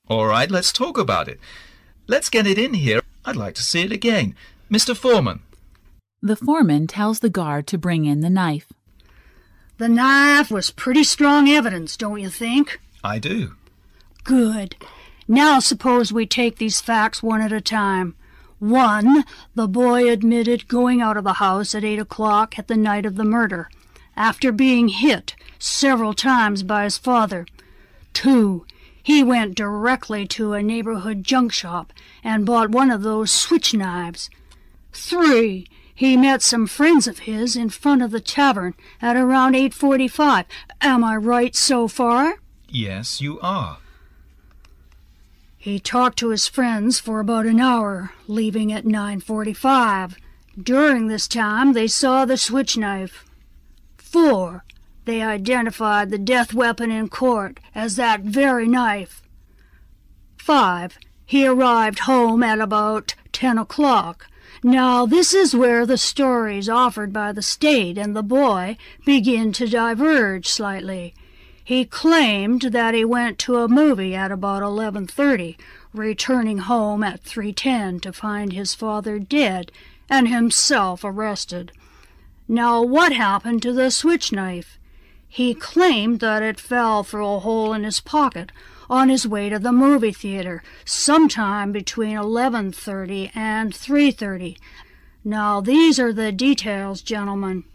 All right, let's talk about it. Let's get it in here. I'd like to see it again. Mr. Foreman. The foreman tells the guard to bring in the knife. The knife was pretty strong evidence, don't you think? I do. Good. Now suppose we take these facts one at a time. 1. The boy admitted going out of the house at 8 o'clock at the night of the murder, after being hit several times by his father. 2. He went directly to a neighborhood junk shop and bought one of those switch knives. 3. He met some friends of his in front of the tavern at around 8:45. Am I right so far? Yes, you are. He talked to his friends for about an hour, leaving at 9:45. During this time, they saw the switch knife. 4. They identified the death weapon in court as that very knife. 5. He arrived home at about 10 o'clock. Now, this is where the stories offered by the state and the boy begin to diverge slightly. He claimed that he went to a movie at about 11:30, returning home at 3:10 to find his father dead and himself arrested. Now, what happened to the switch knife? He claimed that it fell through a hole in his pocket on his way to the movie theater sometime between 11:30 and 3:30. Now, these are the details, gentlemen.